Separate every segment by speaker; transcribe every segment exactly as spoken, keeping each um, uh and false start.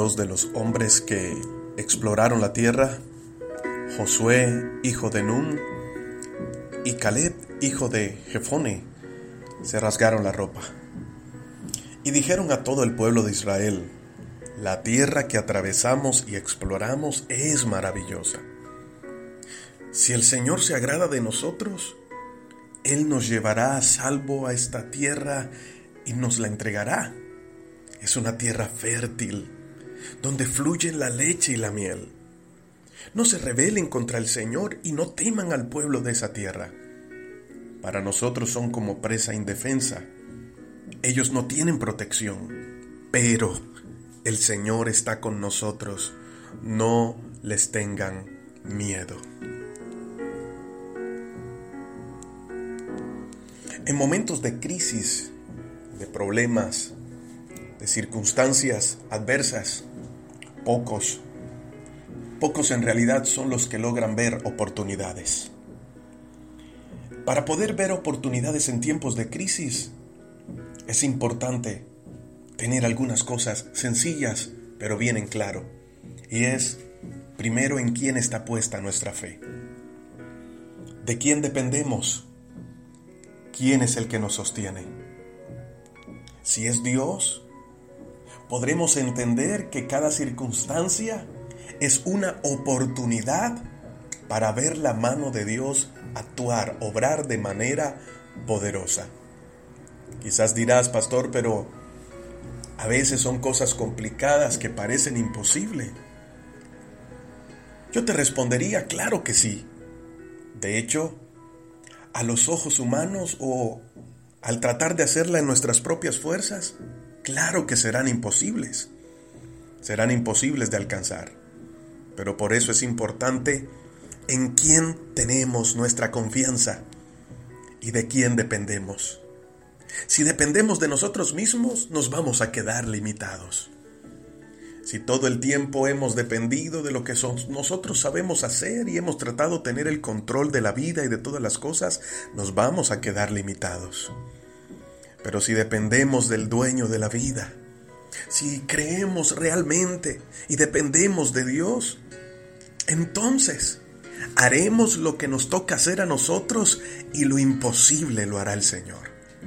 Speaker 1: dos de los hombres que exploraron la tierra, Josué, hijo de Nun, y Caleb, hijo de Jefone, se rasgaron la ropa y dijeron a todo el pueblo de Israel: la tierra que atravesamos y exploramos es maravillosa. Si el Señor se agrada de nosotros, Él nos llevará a salvo a esta tierra y nos la entregará. Es una tierra fértil, donde fluyen la leche y la miel. No se rebelen contra el Señor y no teman al pueblo de esa tierra. Para nosotros son como presa indefensa. Ellos no tienen protección, pero el Señor está con nosotros. No les tengan miedo. En momentos de crisis, de problemas, de circunstancias adversas, pocos, pocos en realidad son los que logran ver oportunidades. Para poder ver oportunidades en tiempos de crisis, es importante tener algunas cosas sencillas, pero bien en claro. Y es, primero, en quién está puesta nuestra fe. ¿De quién dependemos? ¿Quién es el que nos sostiene? Si es Dios, podremos entender que cada circunstancia es una oportunidad para ver la mano de Dios actuar, obrar de manera poderosa. Quizás dirás: pastor, pero a veces son cosas complicadas que parecen imposibles. Yo te respondería: claro que sí. De hecho, a los ojos humanos o al tratar de hacerla en nuestras propias fuerzas, claro que serán imposibles. Serán imposibles de alcanzar. Pero por eso es importante en quién tenemos nuestra confianza y de quién dependemos. Si dependemos de nosotros mismos, nos vamos a quedar limitados. Si todo el tiempo hemos dependido de lo que son, nosotros sabemos hacer y hemos tratado de tener el control de la vida y de todas las cosas, nos vamos a quedar limitados. Pero si dependemos del dueño de la vida, si creemos realmente y dependemos de Dios, entonces haremos lo que nos toca hacer a nosotros y lo imposible lo hará el Señor.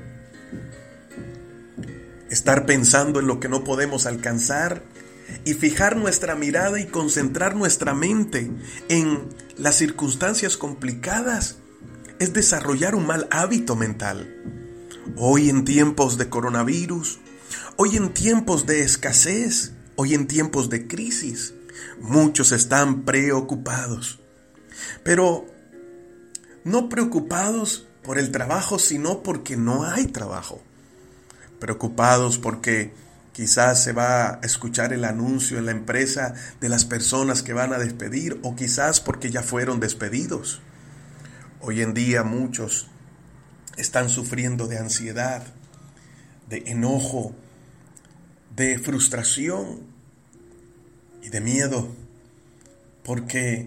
Speaker 1: Estar pensando en lo que no podemos alcanzar y fijar nuestra mirada y concentrar nuestra mente en las circunstancias complicadas es desarrollar un mal hábito mental. Hoy en tiempos de coronavirus, hoy en tiempos de escasez, hoy en tiempos de crisis, muchos están preocupados. Pero no preocupados por el trabajo, sino porque no hay trabajo. Preocupados porque quizás se va a escuchar el anuncio en la empresa de las personas que van a despedir, o quizás porque ya fueron despedidos. Hoy en día muchos están sufriendo de ansiedad, de enojo, de frustración y de miedo, porque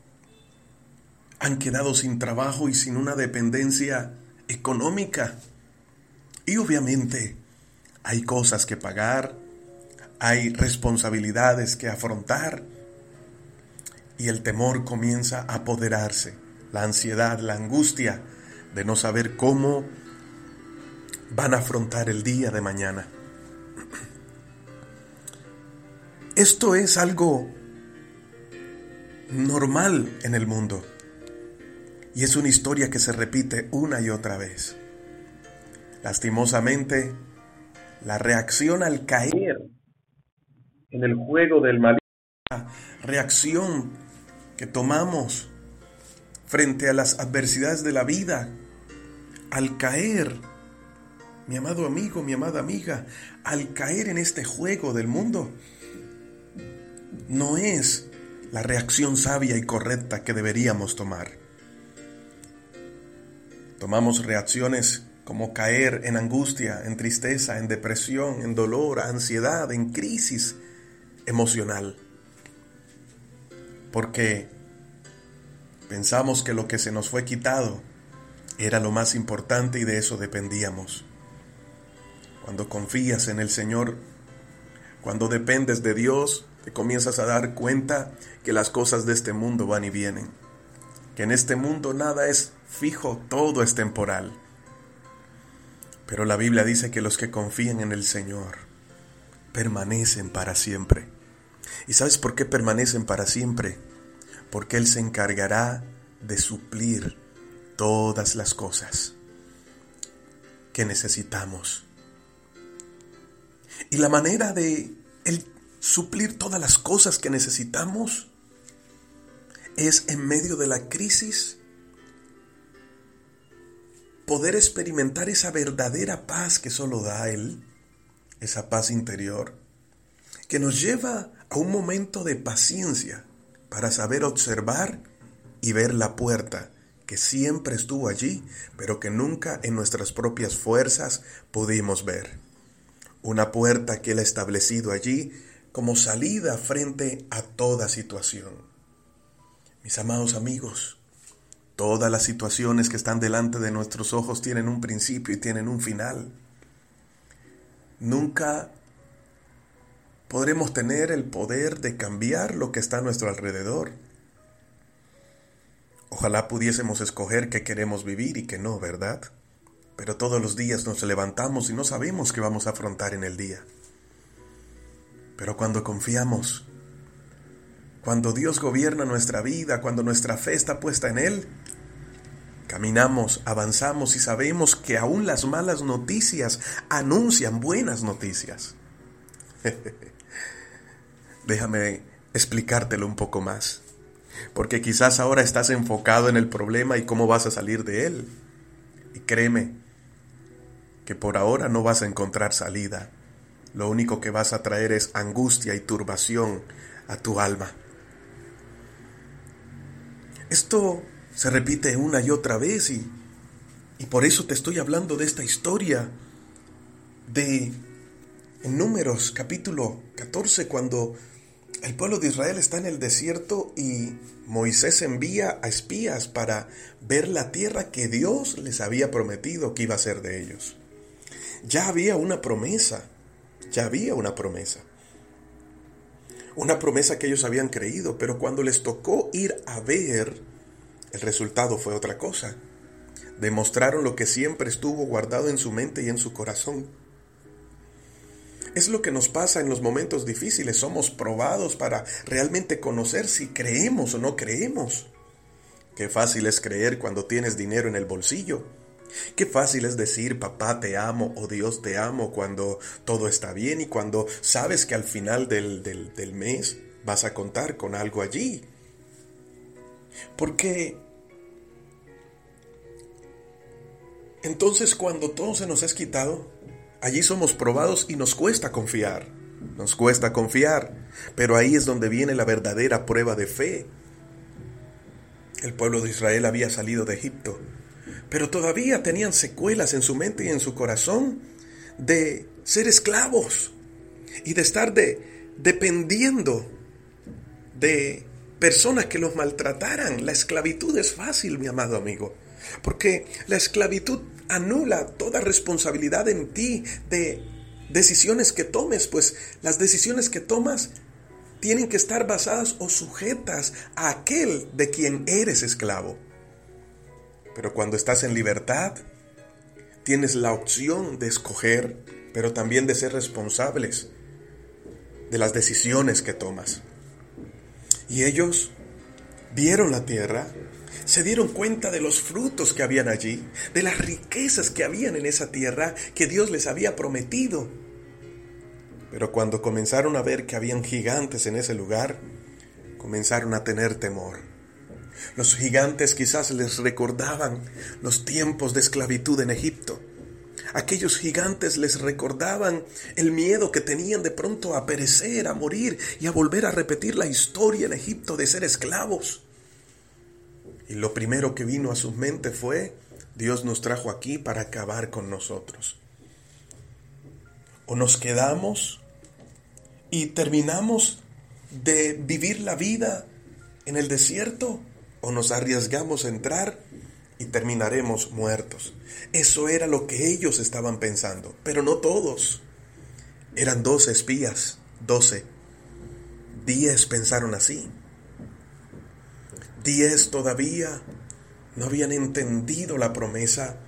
Speaker 1: han quedado sin trabajo y sin una dependencia económica. Y obviamente hay cosas que pagar, hay responsabilidades que afrontar y el temor comienza a apoderarse, la ansiedad, la angustia de no saber cómo van a afrontar el día de mañana. Esto es algo normal en el mundo y es una historia que se repite una y otra vez. Lastimosamente, la reacción al caer en el juego del maligno, la reacción que tomamos frente a las adversidades de la vida, al caer, mi amado amigo, mi amada amiga, al caer en este juego del mundo, no es la reacción sabia y correcta que deberíamos tomar. Tomamos reacciones como caer en angustia, en tristeza, en depresión, en dolor, ansiedad, en crisis emocional. Porque pensamos que lo que se nos fue quitado era lo más importante y de eso dependíamos. Cuando confías en el Señor, Cuando dependes de Dios, te comienzas a dar cuenta que las cosas de este mundo van y vienen. Que en este mundo nada es fijo, todo es temporal. Pero la Biblia dice que los que confían en el Señor permanecen para siempre. ¿Y sabes por qué permanecen para siempre? Porque Él se encargará de suplir todas las cosas que necesitamos. Y la manera de Él suplir todas las cosas que necesitamos es en medio de la crisis poder experimentar esa verdadera paz que solo da Él, esa paz interior, que nos lleva a un momento de paciencia para saber observar y ver la puerta que siempre estuvo allí, pero que nunca en nuestras propias fuerzas pudimos ver. Una puerta que Él ha establecido allí como salida frente a toda situación. Mis amados amigos, todas las situaciones que están delante de nuestros ojos tienen un principio y tienen un final. Nunca podremos tener el poder de cambiar lo que está a nuestro alrededor. Ojalá pudiésemos escoger qué queremos vivir y qué no, ¿verdad? Pero todos los días nos levantamos y no sabemos qué vamos a afrontar en el día. Pero cuando confiamos, cuando Dios gobierna nuestra vida, cuando nuestra fe está puesta en Él, caminamos, avanzamos y sabemos que aún las malas noticias anuncian buenas noticias. Déjame explicártelo un poco más, porque quizás ahora estás enfocado en el problema y cómo vas a salir de él. Y créeme que por ahora no vas a encontrar salida. Lo único que vas a traer es angustia y turbación a tu alma. Esto se repite una y otra vez y, y por eso te estoy hablando de esta historia de en Números capítulo catorce, cuando el pueblo de Israel está en el desierto y Moisés envía a espías para ver la tierra que Dios les había prometido que iba a ser de ellos. Ya había una promesa, ya había una promesa. Una promesa que ellos habían creído, pero cuando les tocó ir a ver, el resultado fue otra cosa. Demostraron lo que siempre estuvo guardado en su mente y en su corazón. Es lo que nos pasa en los momentos difíciles. Somos probados para realmente conocer si creemos o no creemos. Qué fácil es creer cuando tienes dinero en el bolsillo. Qué fácil es decir papá te amo o Dios te amo cuando todo está bien y cuando sabes que al final del, del, del mes vas a contar con algo allí. Porque entonces cuando todo se nos es quitado, allí somos probados y nos cuesta confiar. Nos cuesta confiar, pero ahí es donde viene la verdadera prueba de fe. El pueblo de Israel había salido de Egipto, pero todavía tenían secuelas en su mente y en su corazón de ser esclavos y de estar de, dependiendo de personas que los maltrataran. La esclavitud es fácil, mi amado amigo, porque la esclavitud anula toda responsabilidad en ti de decisiones que tomes, pues las decisiones que tomas tienen que estar basadas o sujetas a aquel de quien eres esclavo. Pero cuando estás en libertad, tienes la opción de escoger, pero también de ser responsables de las decisiones que tomas. Y ellos vieron la tierra, se dieron cuenta de los frutos que habían allí, de las riquezas que habían en esa tierra que Dios les había prometido. Pero cuando comenzaron a ver que habían gigantes en ese lugar, comenzaron a tener temor. Los gigantes quizás les recordaban los tiempos de esclavitud en Egipto. Aquellos gigantes les recordaban el miedo que tenían de pronto a perecer, a morir y a volver a repetir la historia en Egipto de ser esclavos. Y lo primero que vino a sus mentes fue: Dios nos trajo aquí para acabar con nosotros. O nos quedamos y terminamos de vivir la vida en el desierto, o nos arriesgamos a entrar y terminaremos muertos. Eso era lo que ellos estaban pensando, pero no todos. Eran dos espías, doce. Diez pensaron así. Diez todavía no habían entendido la promesa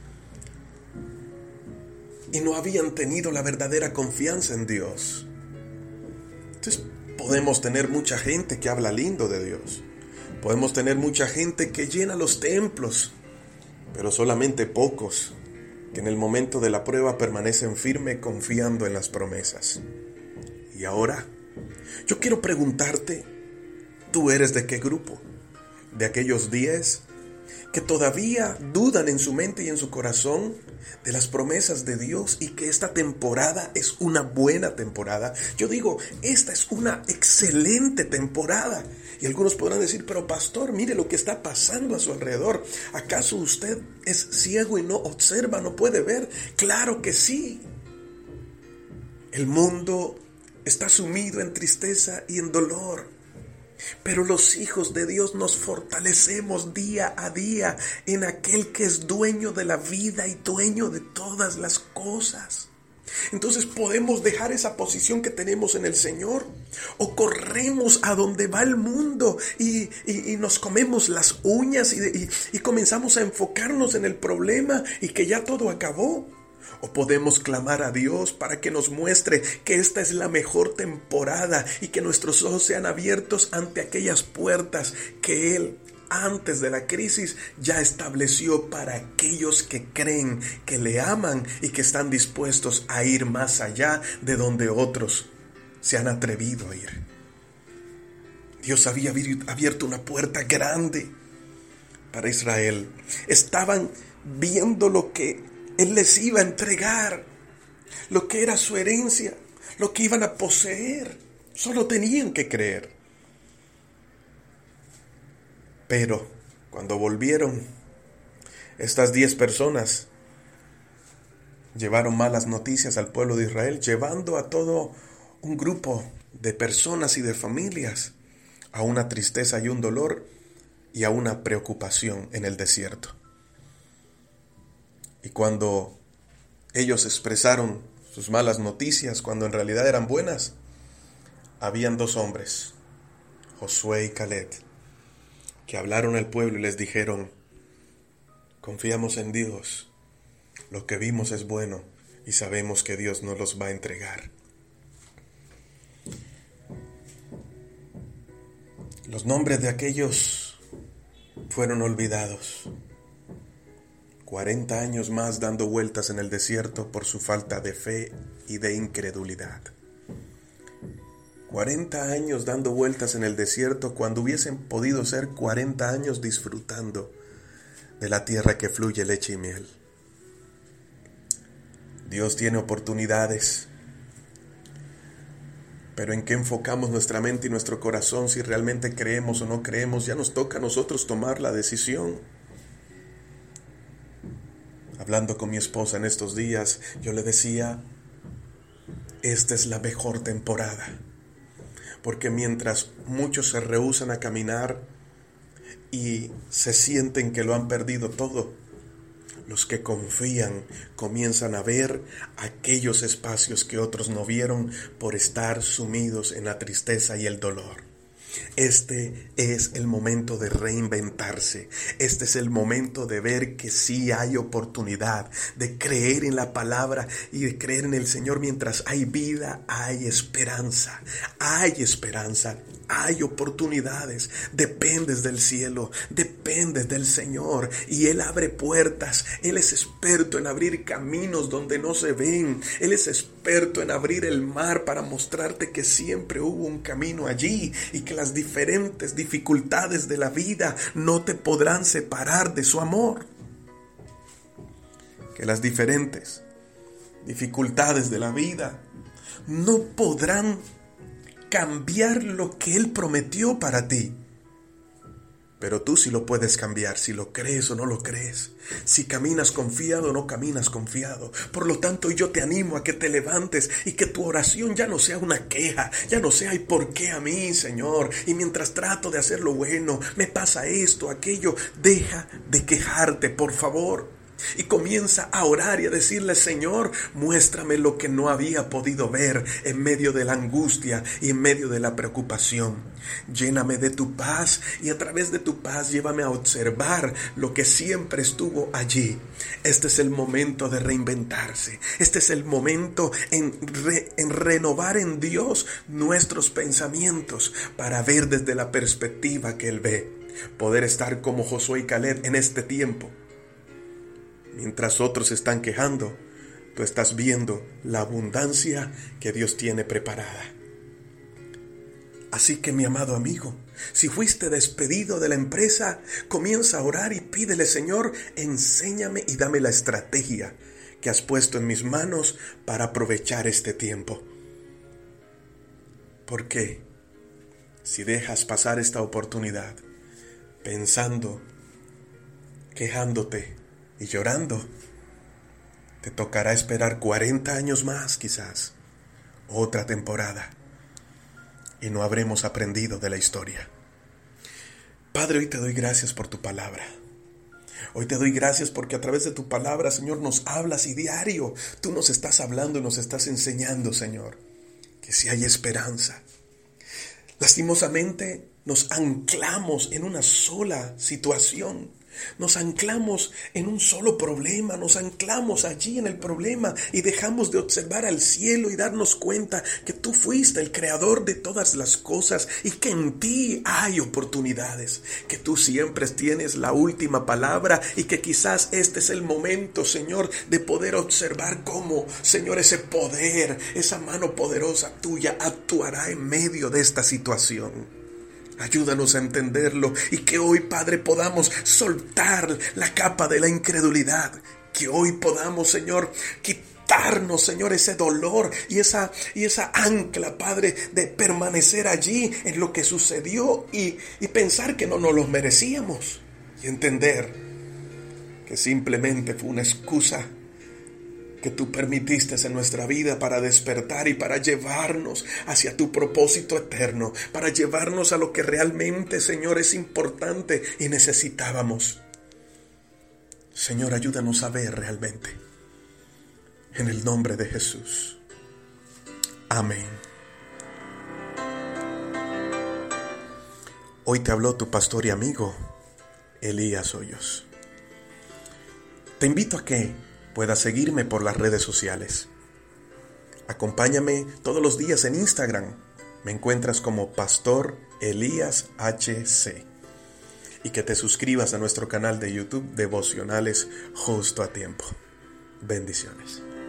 Speaker 1: y no habían tenido la verdadera confianza en Dios. Entonces podemos tener mucha gente que habla lindo de Dios. Podemos tener mucha gente que llena los templos, pero solamente pocos que en el momento de la prueba permanecen firmes confiando en las promesas. Y ahora, yo quiero preguntarte, ¿tú eres de qué grupo? ¿De aquellos diez que todavía dudan en su mente y en su corazón de las promesas de Dios y que esta temporada es una buena temporada? Yo digo, esta es una excelente temporada. Y algunos podrán decir, pero pastor, mire lo que está pasando a su alrededor. ¿Acaso usted es ciego y no observa, no puede ver? Claro que sí. El mundo está sumido en tristeza y en dolor. Pero los hijos de Dios nos fortalecemos día a día en aquel que es dueño de la vida y dueño de todas las cosas. Entonces podemos dejar esa posición que tenemos en el Señor o corremos a donde va el mundo y, y, y nos comemos las uñas y, y, y comenzamos a enfocarnos en el problema y que ya todo acabó. O podemos clamar a Dios para que nos muestre que esta es la mejor temporada y que nuestros ojos sean abiertos ante aquellas puertas que Él, antes de la crisis, ya estableció para aquellos que creen, que le aman y que están dispuestos a ir más allá de donde otros se han atrevido a ir. Dios había abierto una puerta grande para Israel. Estaban viendo lo que Él les iba a entregar, lo que era su herencia, lo que iban a poseer. Solo tenían que creer. Pero cuando volvieron, estas diez personas llevaron malas noticias al pueblo de Israel, llevando a todo un grupo de personas y de familias a una tristeza y un dolor y a una preocupación en el desierto. Y cuando ellos expresaron sus malas noticias, cuando en realidad eran buenas, habían dos hombres, Josué y Caleb, que hablaron al pueblo y les dijeron, confiamos en Dios, lo que vimos es bueno y sabemos que Dios nos los va a entregar. Los nombres de aquellos fueron olvidados. cuarenta años más dando vueltas en el desierto por su falta de fe y de incredulidad. cuarenta años dando vueltas en el desierto cuando hubiesen podido ser cuarenta años disfrutando de la tierra que fluye leche y miel. Dios tiene oportunidades, pero en qué enfocamos nuestra mente y nuestro corazón, si realmente creemos o no creemos, ya nos toca a nosotros tomar la decisión. Hablando con mi esposa en estos días, yo le decía, esta es la mejor temporada, porque mientras muchos se rehúsan a caminar y se sienten que lo han perdido todo, los que confían comienzan a ver aquellos espacios que otros no vieron por estar sumidos en la tristeza y el dolor. Este es el momento de reinventarse. Este es el momento de ver que sí hay oportunidad, de creer en la palabra y de creer en el Señor. Mientras hay vida, hay esperanza. Hay esperanza, hay oportunidades. Dependes del cielo, dependes del Señor. Y Él abre puertas. Él es experto en abrir caminos donde no se ven. Él es experto en abrir el mar para mostrarte que siempre hubo un camino allí y que las diferentes dificultades de la vida no te podrán separar de su amor. Que las diferentes dificultades de la vida no podrán cambiar lo que Él prometió para ti. Pero tú sí lo puedes cambiar, si lo crees o no lo crees, si caminas confiado o no caminas confiado. Por lo tanto, yo te animo a que te levantes y que tu oración ya no sea una queja, ya no sea ¿y por qué a mí, Señor? Y mientras trato de hacer lo bueno, me pasa esto, aquello. Deja de quejarte, por favor. Y comienza a orar y a decirle: Señor, muéstrame lo que no había podido ver en medio de la angustia y en medio de la preocupación. Lléname de tu paz y a través de tu paz llévame a observar lo que siempre estuvo allí. Este es el momento de reinventarse. Este es el momento en, re, en renovar en Dios nuestros pensamientos para ver desde la perspectiva que Él ve. Poder estar como Josué y Caleb en este tiempo. Mientras otros están quejando, tú estás viendo la abundancia que Dios tiene preparada. Así que, mi amado amigo, si fuiste despedido de la empresa, comienza a orar y pídele: Señor, enséñame y dame la estrategia que has puesto en mis manos para aprovechar este tiempo. Porque si dejas pasar esta oportunidad pensando, quejándote y llorando, te tocará esperar cuarenta años más, quizás, otra temporada, y no habremos aprendido de la historia. Padre, hoy te doy gracias por tu palabra. Hoy te doy gracias porque a través de tu palabra, Señor, nos hablas y diario tú nos estás hablando y nos estás enseñando, Señor, que si hay esperanza. Lastimosamente nos anclamos en una sola situación. Nos anclamos en un solo problema, nos anclamos allí en el problema y dejamos de observar al cielo y darnos cuenta que tú fuiste el creador de todas las cosas y que en ti hay oportunidades, que tú siempre tienes la última palabra y que quizás este es el momento, Señor, de poder observar cómo, Señor, ese poder, esa mano poderosa tuya actuará en medio de esta situación. Ayúdanos a entenderlo y que hoy, Padre, podamos soltar la capa de la incredulidad. Que hoy podamos, Señor, quitarnos, Señor, ese dolor y esa, y esa ancla, Padre, de permanecer allí en lo que sucedió y, y pensar que no nos lo merecíamos. Y entender que simplemente fue una excusa que tú permitiste en nuestra vida para despertar y para llevarnos hacia tu propósito eterno, para llevarnos a lo que realmente, Señor, es importante y necesitábamos. Señor, ayúdanos a ver realmente. En el nombre de Jesús. Amén. Hoy te habló tu pastor y amigo, Elías Hoyos. Te invito a que puedas seguirme por las redes sociales. Acompáñame todos los días en Instagram. Me encuentras como Pastor Elías H C. Y que te suscribas a nuestro canal de YouTube Devocionales Justo a Tiempo. Bendiciones.